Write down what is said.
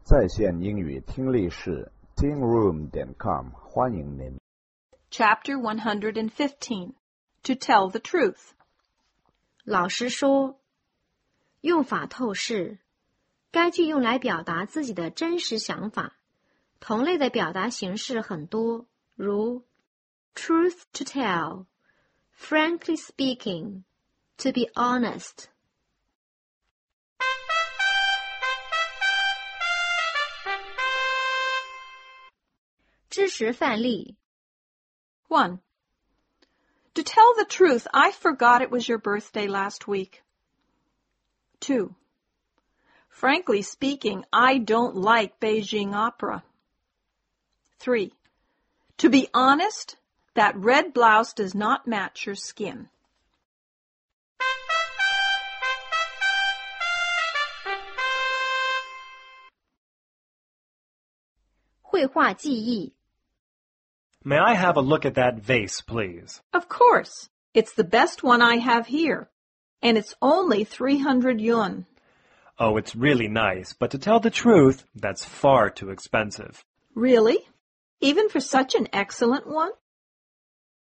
在线英语听力室 tingroom.com 欢迎您。 Chapter 115 To Tell the Truth 老师说，用法透视，该句用来表达自己的真实想法。同类的表达形式很多，如 truth to tell, frankly speaking, to be honest. 知识范例 1. To tell the truth, I forgot it was your birthday last week. 2. Frankly speaking, I don't like Beijing opera. 3. To be honest, that red blouse does not match your skin. 绘画记忆 May I have a look at that vase, please? Of course. It's the best one I have here. And it's only 300 yuan. Oh, it's really nice, but to tell the truth, that's far too expensive. Really? Even for such an excellent one?